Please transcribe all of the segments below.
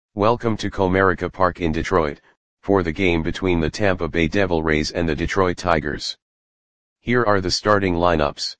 Welcome to Comerica Park in Detroit, for the game between the Tampa Bay Devil Rays and the Detroit Tigers. Here are the starting lineups.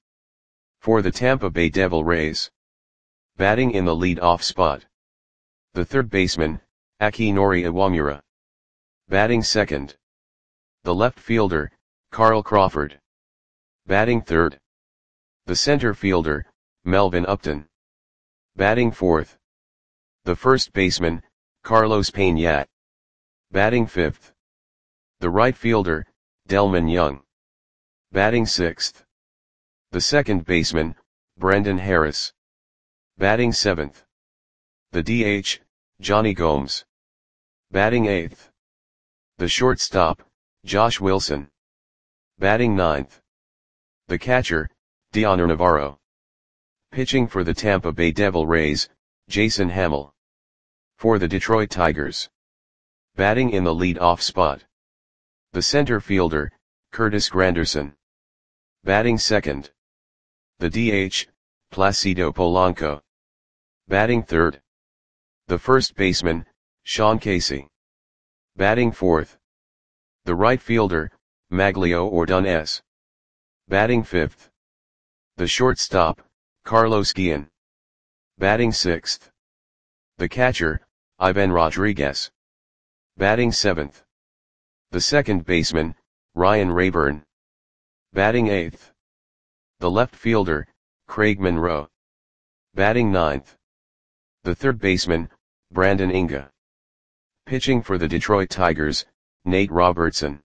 For the Tampa Bay Devil Rays. Batting in the lead-off spot. The third baseman, Akinori Iwamura. Batting second. The left fielder, Carl Crawford. Batting third. The center fielder, Melvin Upton. Batting fourth. The first baseman, Carlos Pena. Batting fifth. The right fielder, Delmon Young. Batting sixth. The second baseman, Brendan Harris. Batting seventh. The DH, Jonny Gomes. Batting eighth. The shortstop, Josh Wilson. Batting ninth. The catcher, Dioner Navarro. Pitching for the Tampa Bay Devil Rays, Jason Hammel. For the Detroit Tigers. Batting in the lead-off spot. The center fielder, Curtis Granderson. Batting second. The DH, Placido Polanco. Batting third. The first baseman, Sean Casey. Batting fourth. The right fielder, Maglio Ordonez. Batting fifth. The shortstop, Carlos Guillen. Batting sixth. The catcher, Ivan Rodriguez. Batting seventh. The second baseman, Ryan Rayburn. Batting eighth. The left fielder, Craig Monroe. Batting ninth. The third baseman, Brandon Inga. Pitching for the Detroit Tigers, Nate Robertson.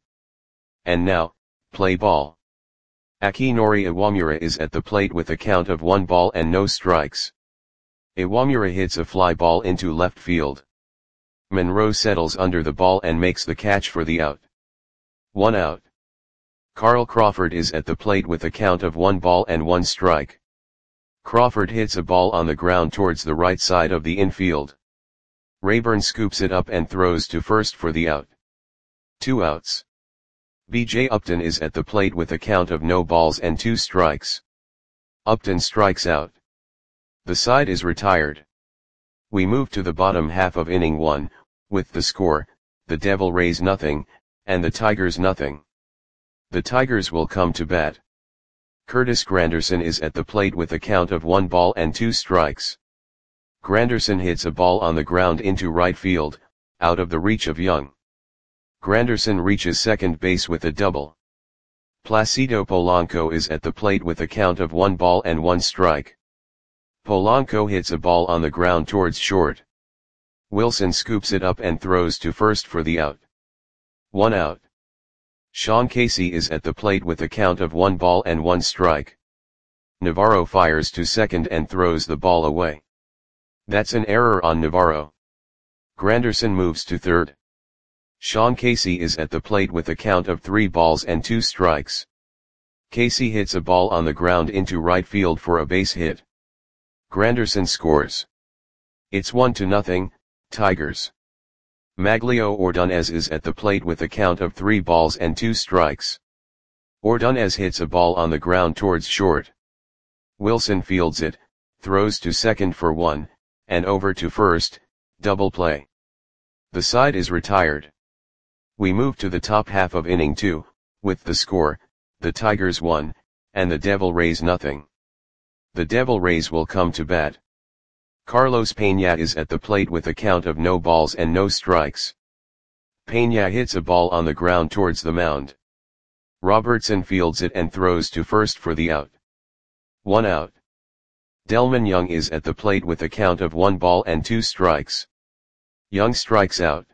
And now, play ball. Akinori Iwamura is at the plate with a count of 1 ball and no strikes. Iwamura hits a fly ball into left field. Monroe settles under the ball and makes the catch for the out. 1 out. Carl Crawford is at the plate with a count of 1 ball and 1 strike. Crawford hits a ball on the ground towards the right side of the infield. Rayburn scoops it up and throws to first for the out. 2 outs. B.J. Upton is at the plate with a count of no balls and 2 strikes. Upton strikes out. The side is retired. We move to the bottom half of inning 1, with the score, the Devil Rays nothing, and the Tigers nothing. The Tigers will come to bat. Curtis Granderson is at the plate with a count of 1 ball and 2 strikes. Granderson hits a ball on the ground into right field, out of the reach of Young. Granderson reaches second base with a double. Placido Polanco is at the plate with a count of 1 ball and 1 strike. Polanco hits a ball on the ground towards short. Wilson scoops it up and throws to first for the out. 1 out. Sean Casey is at the plate with a count of 1 ball and 1 strike. Navarro fires to second and throws the ball away. That's an error on Navarro. Granderson moves to third. Sean Casey is at the plate with a count of 3 balls and 2 strikes. Casey hits a ball on the ground into right field for a base hit. Granderson scores. It's 1-0, Tigers. Maglio Ordonez is at the plate with a count of 3 balls and 2 strikes. Ordonez hits a ball on the ground towards short. Wilson fields it, throws to second for 1, and over to first, double play. The side is retired. We move to the top half of inning 2, with the score, the Tigers 1, and the Devil Rays nothing. The Devil Rays will come to bat. Carlos Pena is at the plate with a count of no balls and no strikes. Pena hits a ball on the ground towards the mound. Robertson fields it and throws to first for the out. 1 out. Delmon Young is at the plate with a count of 1 ball and 2 strikes. Young strikes out.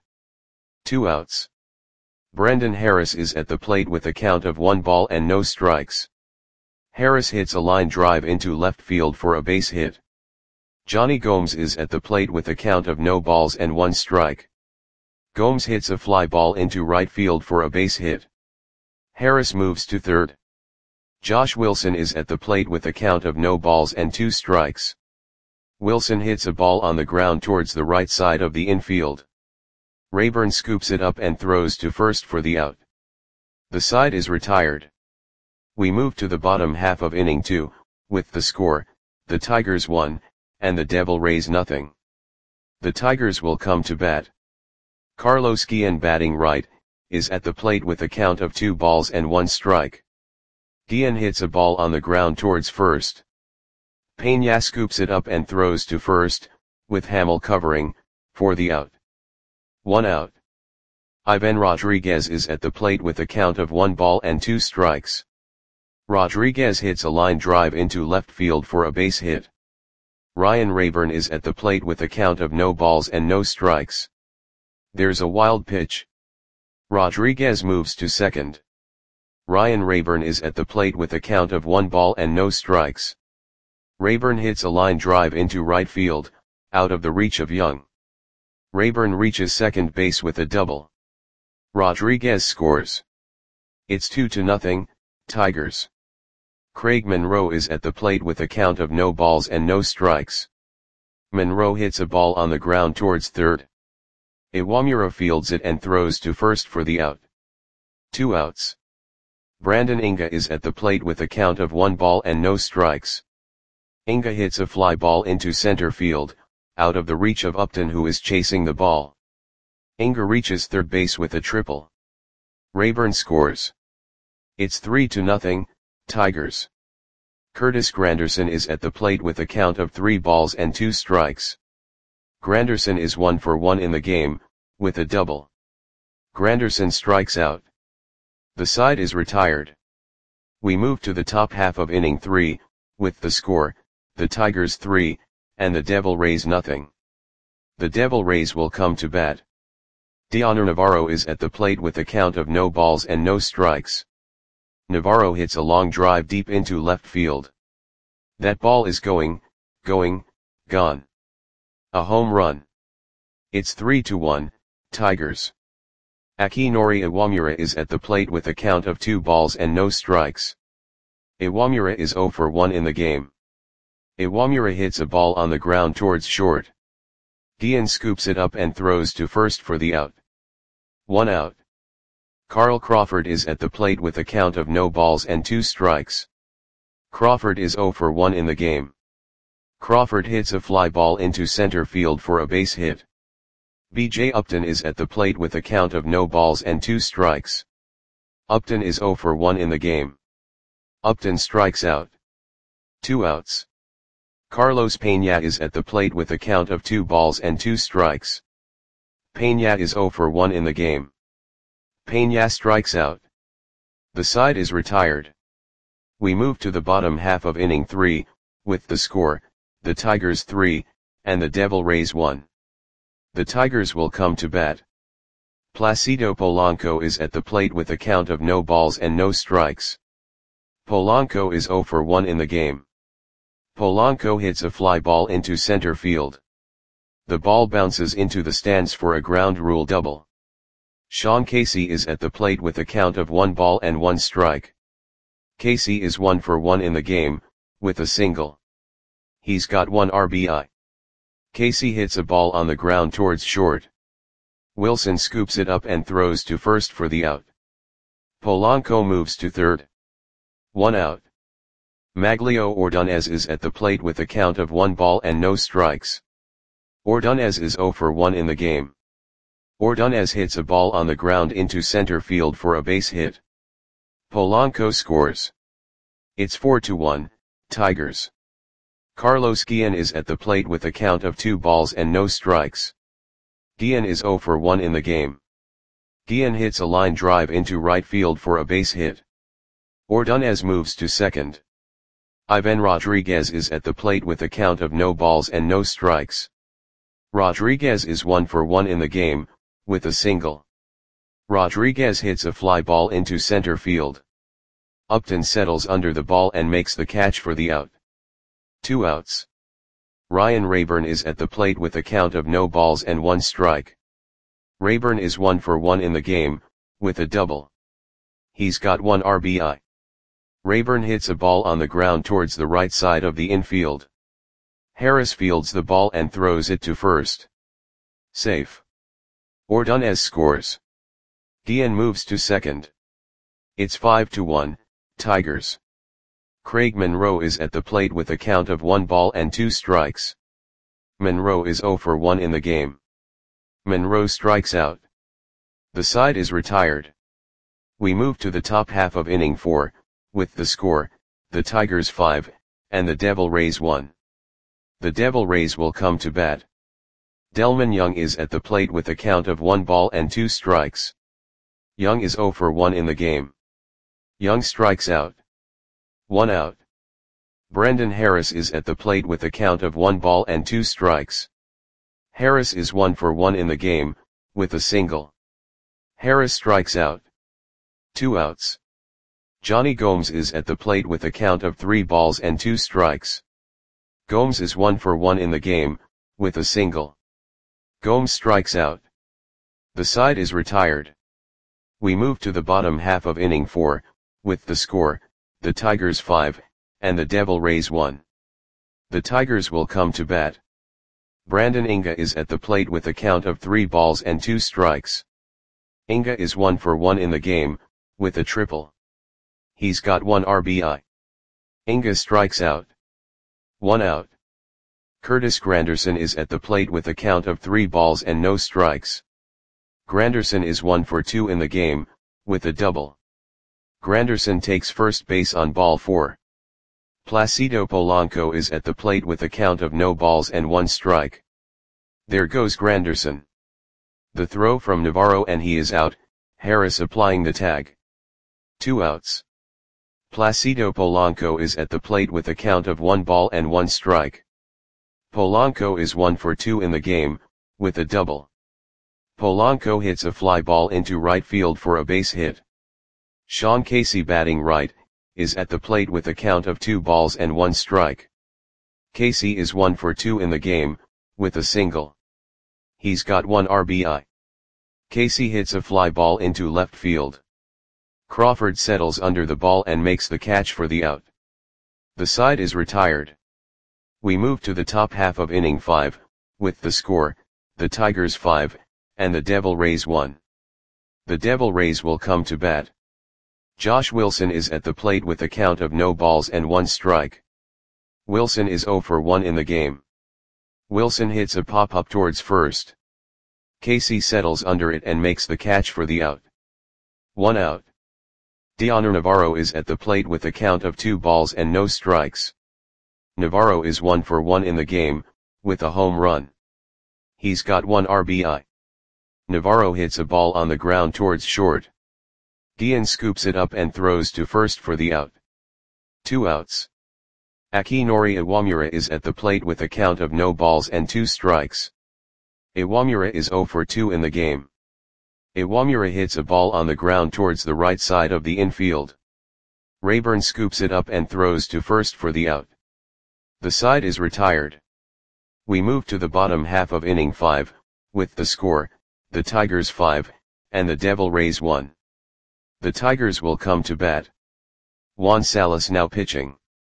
2 outs. Brendan Harris is at the plate with a count of 1 ball and no strikes. Harris hits a line drive into left field for a base hit. Jonny Gomes is at the plate with a count of no balls and 1 strike. Gomes hits a fly ball into right field for a base hit. Harris moves to third. Josh Wilson is at the plate with a count of no balls and 2 strikes. Wilson hits a ball on the ground towards the right side of the infield. Rayburn scoops it up and throws to first for the out. The side is retired. We move to the bottom half of inning 2, with the score, the Tigers 1, and the Devil Rays nothing. The Tigers will come to bat. Carlos Guillen, batting right, is at the plate with a count of 2 balls and 1 strike. Guillen hits a ball on the ground towards first. Peña scoops it up and throws to first, with Hamel covering, for the out. 1 out. Ivan Rodriguez is at the plate with a count of 1 ball and 2 strikes. Rodriguez hits a line drive into left field for a base hit. Ryan Rayburn is at the plate with a count of no balls and no strikes. There's a wild pitch. Rodriguez moves to second. Ryan Rayburn is at the plate with a count of 1 ball and no strikes. Rayburn hits a line drive into right field, out of the reach of Young. Rayburn reaches second base with a double. Rodriguez scores. It's 2-0, Tigers. Craig Monroe is at the plate with a count of no balls and no strikes. Monroe hits a ball on the ground towards third. Iwamura fields it and throws to first for the out. 2 outs. Brandon Inga is at the plate with a count of 1 ball and no strikes. Inga hits a fly ball into center field, out of the reach of Upton, who is chasing the ball. Inga reaches third base with a triple. Rayburn scores. It's 3-0, Tigers. Curtis Granderson is at the plate with a count of 3 balls and 2 strikes. Granderson is 1 for 1 in the game, with a double. Granderson strikes out. The side is retired. We move to the top half of inning 3, with the score, the Tigers 3, and the Devil Rays nothing. The Devil Rays will come to bat. Dioner Navarro is at the plate with a count of no balls and no strikes. Navarro hits a long drive deep into left field. That ball is gone. A home run. It's 3-1, Tigers. Akinori Iwamura is at the plate with a count of 2 balls and no strikes. Iwamura is 0 for 1 in the game. Iwamura hits a ball on the ground towards short. Guillen scoops it up and throws to first for the out. 1 out. Carl Crawford is at the plate with a count of no balls and 2 strikes. Crawford is 0 for 1 in the game. Crawford hits a fly ball into center field for a base hit. B.J. Upton is at the plate with a count of no balls and 2 strikes. Upton is 0 for 1 in the game. Upton strikes out. 2 outs. Carlos Peña is at the plate with a count of 2 balls and 2 strikes. Peña is 0 for 1 in the game. Peña strikes out. The side is retired. We move to the bottom half of inning 3, with the score, the Tigers 3, and the Devil Rays 1. The Tigers will come to bat. Placido Polanco is at the plate with a count of no balls and no strikes. Polanco is 0 for 1 in the game. Polanco hits a fly ball into center field. The ball bounces into the stands for a ground rule double. Sean Casey is at the plate with a count of 1 ball and 1 strike. Casey is 1 for 1 in the game, with a single. He's got 1 RBI. Casey hits a ball on the ground towards short. Wilson scoops it up and throws to first for the out. Polanco moves to third. 1 out. Maglio Ordonez is at the plate with a count of 1 ball and no strikes. Ordonez is 0 for 1 in the game. Ordonez hits a ball on the ground into center field for a base hit. Polanco scores. It's 4-1, Tigers. Carlos Guillen is at the plate with a count of 2 balls and no strikes. Guillen is 0 for 1 in the game. Guillen hits a line drive into right field for a base hit. Ordonez moves to second. Ivan Rodriguez is at the plate with a count of no balls and no strikes. Rodriguez is 1 for 1 in the game, with a single. Rodriguez hits a fly ball into center field. Upton settles under the ball and makes the catch for the out. 2 outs. Ryan Rayburn is at the plate with a count of no balls and 1 strike. Rayburn is 1 for 1 in the game, with a double. He's got 1 RBI. Rayburn hits a ball on the ground towards the right side of the infield. Harris fields the ball and throws it to first. Safe. Ordonez scores. Guillen moves to second. It's 5-1, Tigers. Craig Monroe is at the plate with a count of 1 ball and 2 strikes. Monroe is 0 for 1 in the game. Monroe strikes out. The side is retired. We move to the top half of inning 4, with the score, the Tigers 5, and the Devil Rays 1. The Devil Rays will come to bat. Delmon Young is at the plate with a count of 1 ball and 2 strikes. Young is 0 for 1 in the game. Young strikes out. 1 out. Brendan Harris is at the plate with a count of 1 ball and 2 strikes. Harris is 1 for 1 in the game, with a single. Harris strikes out. 2 outs. Johnny Gomes is at the plate with a count of 3 balls and 2 strikes. Gomes is 1 for 1 in the game, with a single. Gomes strikes out. The side is retired. We move to the bottom half of inning 4, with the score, the Tigers 5, and the Devil Rays 1. The Tigers will come to bat. Brandon Inga is at the plate with a count of 3 balls and 2 strikes. Inga is 1 for 1 in the game, with a triple. He's got 1 RBI. Inga strikes out. 1 out. Curtis Granderson is at the plate with a count of 3 balls and no strikes. Granderson is 1 for 2 in the game, with a double. Granderson takes first base on ball 4. Placido Polanco is at the plate with a count of no balls and 1 strike. There goes Granderson. The throw from Navarro and he is out, Harris applying the tag. 2 outs. Placido Polanco is at the plate with a count of 1 ball and 1 strike. Polanco is 1 for 2 in the game, with a double. Polanco hits a fly ball into right field for a base hit. Sean Casey batting right, is at the plate with a count of 2 balls and 1 strike. Casey is 1 for 2 in the game, with a single. He's got 1 RBI. Casey hits a fly ball into left field. Crawford settles under the ball and makes the catch for the out. The side is retired. We move to the top half of inning 5, with the score, the Tigers 5, and the Devil Rays 1. The Devil Rays will come to bat. Josh Wilson is at the plate with a count of no balls and 1 strike. Wilson is 0 for 1 in the game. Wilson hits a pop-up towards first. Casey settles under it and makes the catch for the out. 1 out. Dioner Navarro is at the plate with a count of 2 balls and no strikes. Navarro is 1 for 1 in the game, with a home run. He's got 1 RBI. Navarro hits a ball on the ground towards short. Guillen scoops it up and throws to first for the out. 2 outs. Akinori Iwamura is at the plate with a count of no balls and 2 strikes. Iwamura is 0 for 2 in the game. Iwamura hits a ball on the ground towards the right side of the infield. Rayburn scoops it up and throws to first for the out. The side is retired. We move to the bottom half of inning 5, with the score, the Tigers 5, and the Devil Rays 1. The Tigers will come to bat. Juan Salas now pitching.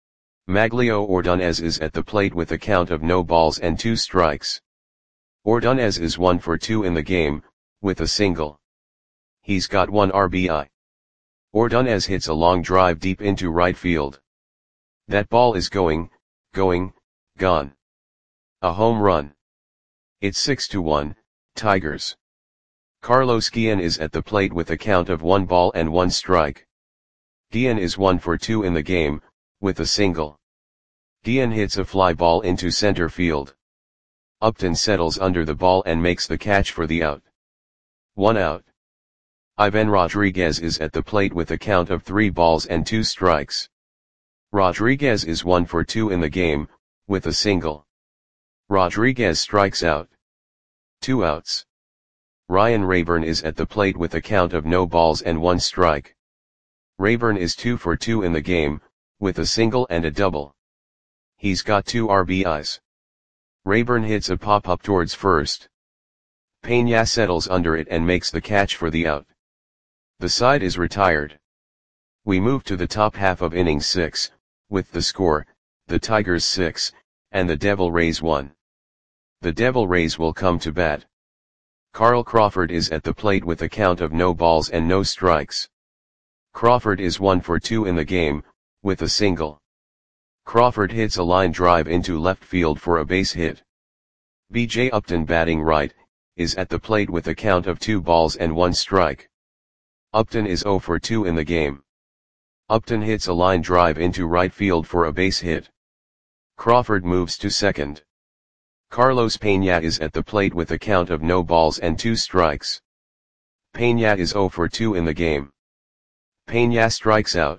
Maglio Ordonez is at the plate with a count of no balls and 2 strikes. Ordonez is 1 for 2 in the game, with a single. He's got 1 RBI. Ordonez hits a long drive deep into right field. That ball is going, gone. A home run. It's 6-1, Tigers. Carlos Guillen is at the plate with a count of 1 ball and 1 strike. Guillen is 1 for 2 in the game, with a single. Guillen hits a fly ball into center field. Upton settles under the ball and makes the catch for the out. 1 out. Ivan Rodriguez is at the plate with a count of 3 balls and 2 strikes. Rodriguez is 1 for 2 in the game, with a single. Rodriguez strikes out. 2 outs. Ryan Rayburn is at the plate with a count of no balls and 1 strike. Rayburn is 2 for 2 in the game, with a single and a double. He's got 2 RBIs. Rayburn hits a pop-up towards first. Peña settles under it and makes the catch for the out. The side is retired. We move to the top half of inning 6, with the score, the Tigers 6, and the Devil Rays 1. The Devil Rays will come to bat. Carl Crawford is at the plate with a count of no balls and no strikes. Crawford is 1 for 2 in the game, with a single. Crawford hits a line drive into left field for a base hit. B.J. Upton batting right, is at the plate with a count of 2 balls and 1 strike. Upton is 0 for 2 in the game. Upton hits a line drive into right field for a base hit. Crawford moves to second. Carlos Peña is at the plate with a count of no balls and 2 strikes. Peña is 0 for 2 in the game. Peña strikes out.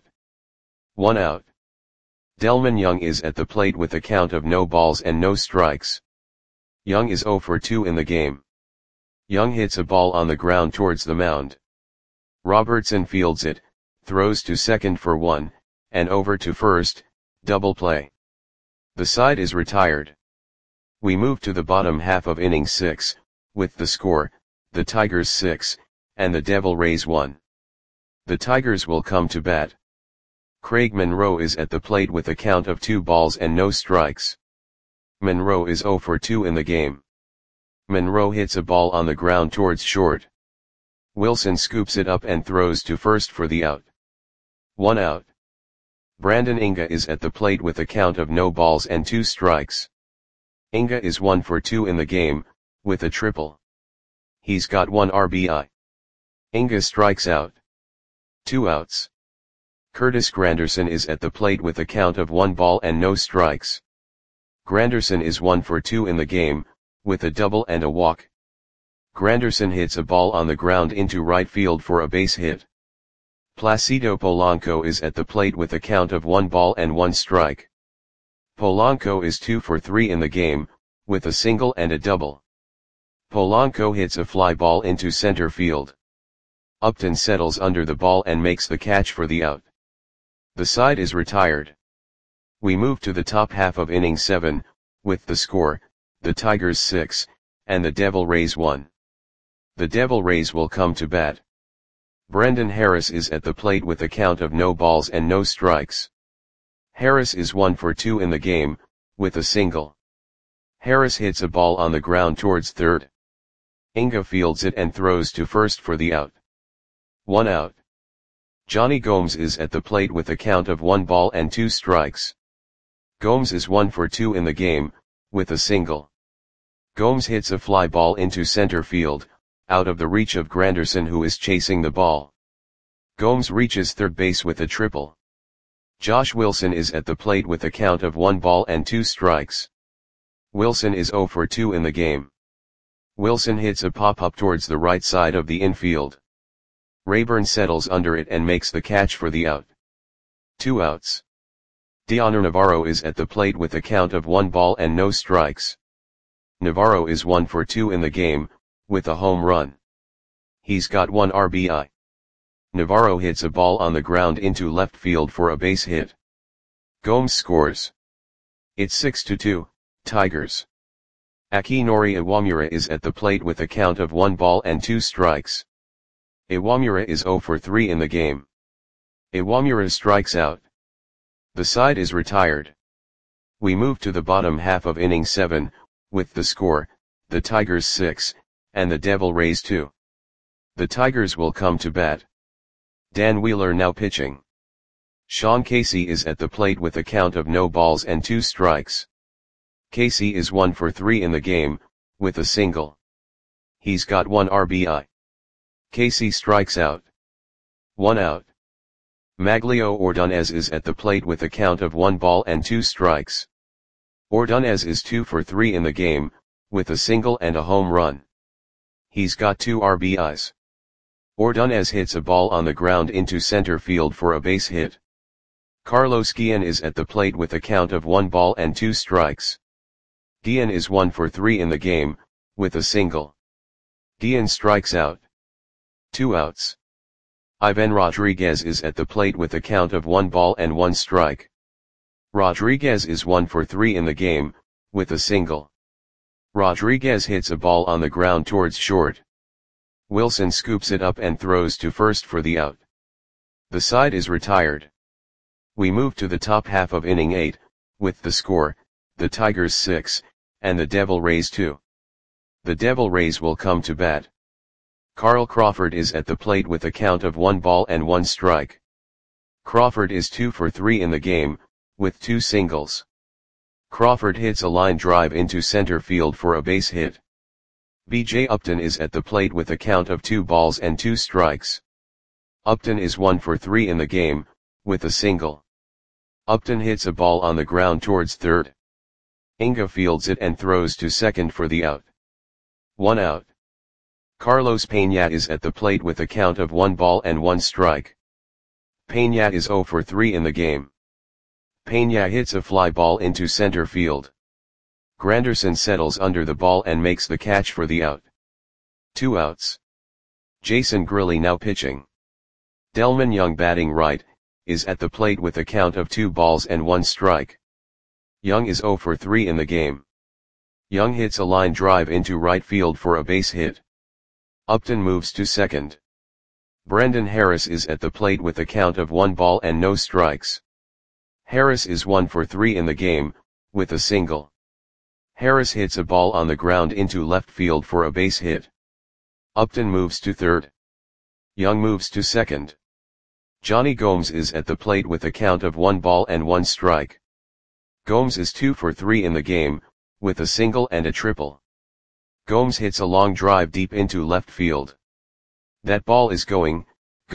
1 out. Delmon Young is at the plate with a count of no balls and no strikes. Young is 0 for 2 in the game. Young hits a ball on the ground towards the mound. Robertson fields it, throws to second for 1, and over to first, double play. The side is retired. We move to the bottom half of inning 6, with the score, the Tigers 6, and the Devil Rays 1. The Tigers will come to bat. Craig Monroe is at the plate with a count of 2 balls and no strikes. Monroe is 0 for 2 in the game. Monroe hits a ball on the ground towards short. Wilson scoops it up and throws to first for the out. 1 out. Brandon Inga is at the plate with a count of no balls and 2 strikes. Inga is 1 for 2 in the game, with a triple. He's got 1 RBI. Inga strikes out. 2 outs. Curtis Granderson is at the plate with a count of 1 ball and no strikes. Granderson is 1 for 2 in the game, with a double and a walk. Granderson hits a ball on the ground into right field for a base hit. Placido Polanco is at the plate with a count of 1 ball and 1 strike. Polanco is 2 for 3 in the game, with a single and a double. Polanco hits a fly ball into center field. Upton settles under the ball and makes the catch for the out. The side is retired. We move to the top half of inning 7, with the score, the Tigers 6, and the Devil Rays 1. The Devil Rays will come to bat. Brendan Harris is at the plate with a count of no balls and no strikes. Harris is 1 for 2 in the game, with a single. Harris hits a ball on the ground towards third. Inga fields it and throws to first for the out. 1 out. Johnny Gomes is at the plate with a count of 1 ball and 2 strikes. Gomes is 1 for 2 in the game, with a single. Gomes hits a fly ball into center field, out of the reach of Granderson, who is chasing the ball. Gomes reaches third base with a triple. Josh Wilson is at the plate with a count of 1 ball and 2 strikes. Wilson is 0 for 2 in the game. Wilson hits a pop-up towards the right side of the infield. Rayburn settles under it and makes the catch for the out. 2 outs. Dioner Navarro is at the plate with a count of 1 ball and no strikes. Navarro is 1 for 2 in the game, with a home run. He's got 1 RBI. Navarro hits a ball on the ground into left field for a base hit. Gomes scores. It's 6-2, Tigers. Akinori Iwamura is at the plate with a count of 1 ball and 2 strikes. Iwamura is 0 for 3 in the game. Iwamura strikes out. The side is retired. We move to the bottom half of inning 7, with the score, the Tigers 6, and the Devil Rays 2. The Tigers will come to bat. Dan Wheeler now pitching. Sean Casey is at the plate with a count of no balls and 2 strikes. Casey is 1 for 3 in the game, with a single. He's got 1 RBI. Casey strikes out. 1 out. Maglio Ordonez is at the plate with a count of 1 ball and 2 strikes. Ordonez is 2 for 3 in the game, with a single and a home run. He's got 2 RBIs. Ordonez hits a ball on the ground into center field for a base hit. Carlos Guillen is at the plate with a count of 1 ball and 2 strikes. Guillen is 1 for 3 in the game, with a single. Guillen strikes out. 2 outs. Ivan Rodriguez is at the plate with a count of 1 ball and 1 strike. Rodriguez is 1 for 3 in the game, with a single. Rodriguez hits a ball on the ground towards short. Wilson scoops it up and throws to first for the out. The side is retired. We move to the top half of inning 8, with the score, the Tigers 6, and the Devil Rays 2. The Devil Rays will come to bat. Carl Crawford is at the plate with a count of 1 ball and 1 strike. Crawford is 2 for 3 in the game, with 2 singles. Crawford hits a line drive into center field for a base hit. B.J. Upton is at the plate with a count of 2 balls and 2 strikes. Upton is 1 for 3 in the game, with a single. Upton hits a ball on the ground towards third. Inga fields it and throws to second for the out. 1 out. Carlos Peña is at the plate with a count of 1 ball and 1 strike. Peña is 0 for 3 in the game. Peña hits a fly ball into center field. Granderson settles under the ball and makes the catch for the out. 2 outs. Jason Grilli now pitching. Delmon Young batting right, is at the plate with a count of 2 balls and 1 strike. Young is 0 for 3 in the game. Young hits a line drive into right field for a base hit. Upton moves to second. Brendan Harris is at the plate with a count of 1 ball and no strikes. Harris is 1 for 3 in the game, with a single. Harris hits a ball on the ground into left field for a base hit. Upton moves to third. Young moves to second. Johnny Gomes is at the plate with a count of 1 ball and 1 strike. Gomes is 2 for 3 in the game, with a single and a triple. Gomes hits a long drive deep into left field. That ball is going,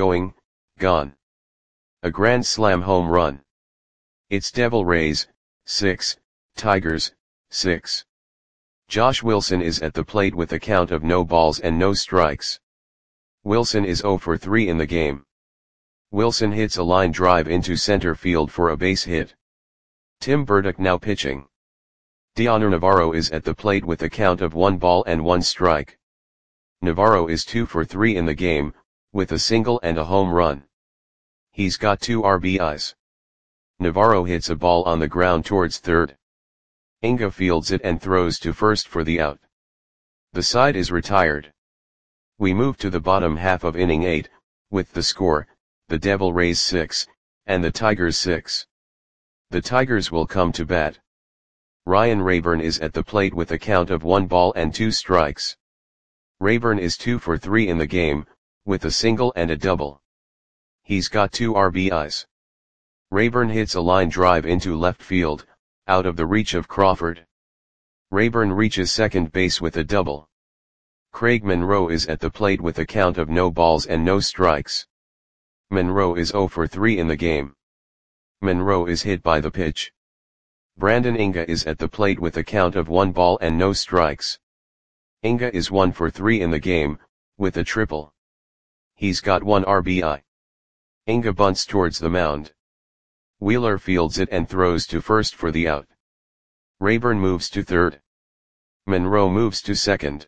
gone. A grand slam home run. It's Devil Rays, 6, Tigers, 6. Josh Wilson is at the plate with a count of no balls and no strikes. Wilson is 0 for 3 in the game. Wilson hits a line drive into center field for a base hit. Tim Burdick now pitching. Dioner Navarro is at the plate with a count of 1 ball and 1 strike. Navarro is 2 for 3 in the game, with a single and a home run. He's got 2 RBIs. Navarro hits a ball on the ground towards third. Inga fields it and throws to first for the out. The side is retired. We move to the bottom half of inning 8, with the score, the Devil Rays 6, and the Tigers 6. The Tigers will come to bat. Ryan Rayburn is at the plate with a count of 1 ball and 2 strikes. Rayburn is 2 for 3 in the game, with a single and a double. He's got 2 RBIs. Rayburn hits a line drive into left field, out of the reach of Crawford. Rayburn reaches second base with a double. Craig Monroe is at the plate with a count of no balls and no strikes. Monroe is 0 for 3 in the game. Monroe is hit by the pitch. Brandon Inga is at the plate with a count of 1 ball and no strikes. Inga is 1 for 3 in the game, with a triple. He's got 1 RBI. Inga bunts towards the mound. Wheeler fields it and throws to first for the out. Rayburn moves to third. Monroe moves to second.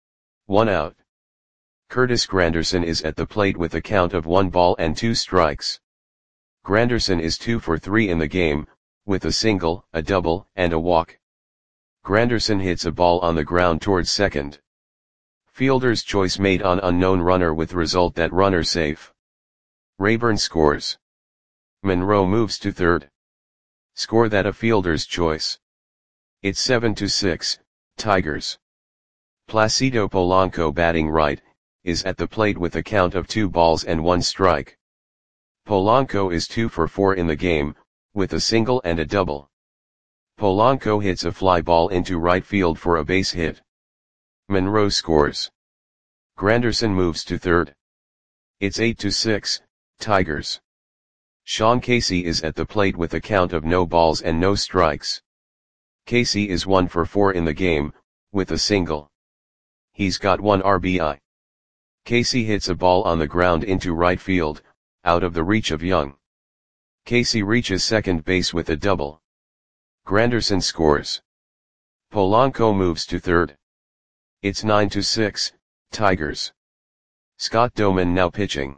1 out. Curtis Granderson is at the plate with a count of 1 ball and 2 strikes. Granderson is 2 for 3 in the game, with a single, a double, and a walk. Granderson hits a ball on the ground towards second. Fielder's choice made on unknown runner with result that runner safe. Rayburn scores. Monroe moves to third. Score that a fielder's choice. It's 7-6, Tigers. Placido Polanco batting right, is at the plate with a count of 2 balls and 1 strike. Polanco is 2 for 4 in the game, with a single and a double. Polanco hits a fly ball into right field for a base hit. Monroe scores. Granderson moves to third. It's 8-6, Tigers. Sean Casey is at the plate with a count of no balls and no strikes. Casey is 1 for 4 in the game, with a single. He's got 1 RBI. Casey hits a ball on the ground into right field, out of the reach of Young. Casey reaches second base with a double. Granderson scores. Polanco moves to third. It's 9-6, Tigers. Scott Doman now pitching.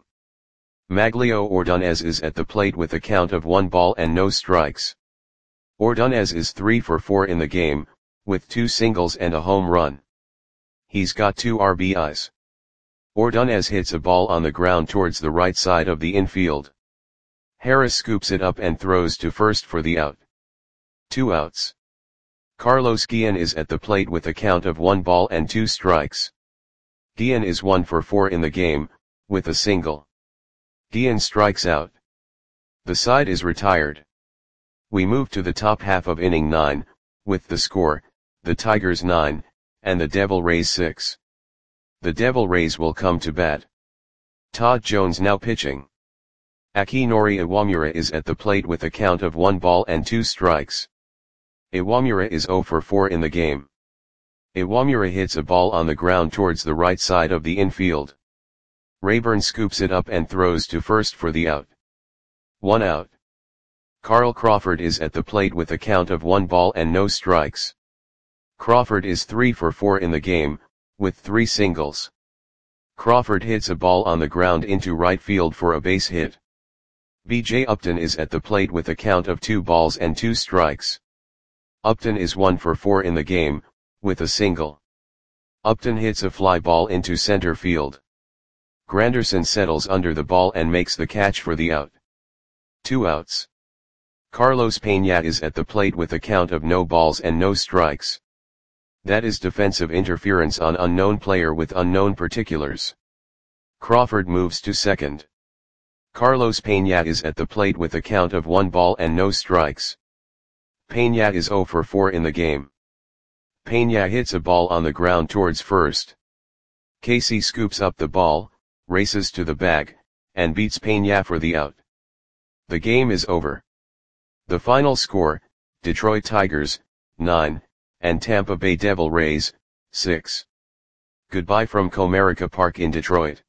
Maglio Ordonez is at the plate with a count of 1 ball and no strikes. Ordonez is 3 for 4 in the game, with 2 singles and a home run. He's got 2 RBIs. Ordonez hits a ball on the ground towards the right side of the infield. Harris scoops it up and throws to first for the out. 2 outs. Carlos Guillen is at the plate with a count of 1 ball and 2 strikes. Guillen is 1 for 4 in the game, with a single. Guillen strikes out. The side is retired. We move to the top half of inning 9, with the score, the Tigers 9, and the Devil Rays 6. The Devil Rays will come to bat. Todd Jones now pitching. Akinori Iwamura is at the plate with a count of 1 ball and 2 strikes. Iwamura is 0 for 4 in the game. Iwamura hits a ball on the ground towards the right side of the infield. Rayburn scoops it up and throws to first for the out. 1 out. Carl Crawford is at the plate with a count of 1 ball and no strikes. Crawford is 3 for 4 in the game, with 3 singles. Crawford hits a ball on the ground into right field for a base hit. B.J. Upton is at the plate with a count of 2 balls and 2 strikes. Upton is 1 for 4 in the game, with a single. Upton hits a fly ball into center field. Granderson settles under the ball and makes the catch for the out. 2 outs. Carlos Peña is at the plate with a count of no balls and no strikes. That is defensive interference on unknown player with unknown particulars. Crawford moves to second. Carlos Peña is at the plate with a count of 1 ball and no strikes. Peña is 0 for 4 in the game. Peña hits a ball on the ground towards first. Casey scoops up the ball, races to the bag, and beats Peña for the out. The game is over. The final score, Detroit Tigers, 9, and Tampa Bay Devil Rays, 6. Goodbye from Comerica Park in Detroit.